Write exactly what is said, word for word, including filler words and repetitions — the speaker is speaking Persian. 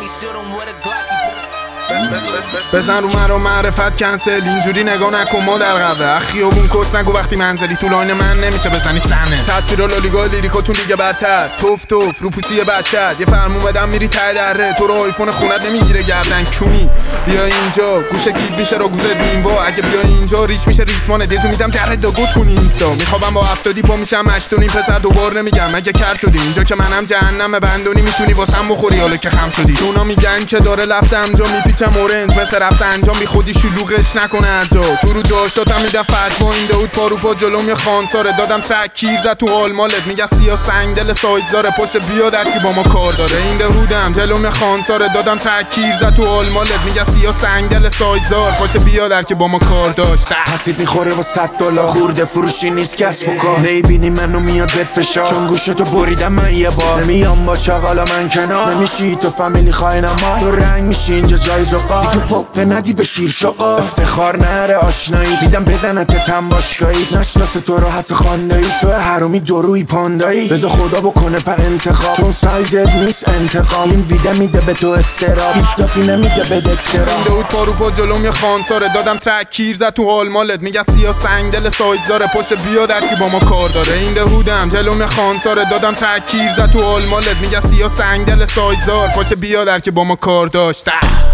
بزن رو من رو معرفت کنسل، اینجوری نگاه نکن ما در قوه خیابون کس نگو وقتی منزلی تو لاین من نمیشه بزنی سنه تصویر لالیگا لیریکا تو لیگ برتر توف توف رو پوسی بچت یه فرمون بدم میری ته دره تو رو آیفون خونت نمیگیره گردن کونی بیا اینجا گوشه کیت میشه رو گوزه بینوا اگه بیا اینجا ریش میشه ریسمانه دیجو میدم در داگوت کنی اینستا میخوام با هفتادی پا میشم مشتونی پسر دوبار نمیگم اگه کر شدی اینجا که منم جهنم بندونی میتونی واسم بخوری حالا که خم شدی اونا میگن که داره لفظ انجا میپیچم اورنج مثل رفظ انجام بی خودی شلوغش نکنه ارجا تو رو داشتم میدم فتوا این داود پارو پا جلوم یه خانساره دادم تک کیر زد تو حال مالت میگه سیاه سنگ دل سایز داره پشت بیا در کی با ما کار داره این دهودم جلوم یه خانساره دادم تک کیر زد تو حال مالت میگه سیاه سنگ دل سایز دار پشت بیا در کی با ما کار داشت حسید میخوره با صد دلار خورده فروشی نیست کسب و کار نمیبینی منو میاد بهت فشار چون گوشتو بریدم من یه بار نمیام با چاقالا من کنار نمیشی تو فامیلی خواهینم ما تو رنگ میشی اینجا جای زقا دیگه پاپ ندی به شیر شقا افتخار نره آشنایی میدم بزنت تم باشگاهی نشناس تو رو حتی خواندایی تو حرومی دروی پاندایی بذار خدا بکنه په انتخاب چون سایزت نیست انتقام این ویده میده به تو استراب هیچ دافی نمیده به دکترا این داود پارو پا جلوم یه خانساره دادم ترک کیر زد تو حال مالت میگه سیاه سنگ دل سایز داره پشت بیا در کی با ما کار داره این دهودم جلوم یه خانساره دادم ترک کیر زد تو حال مالت میگه سیاه سنگ دل سایز دار پشت بیا در کی با ما کار داشت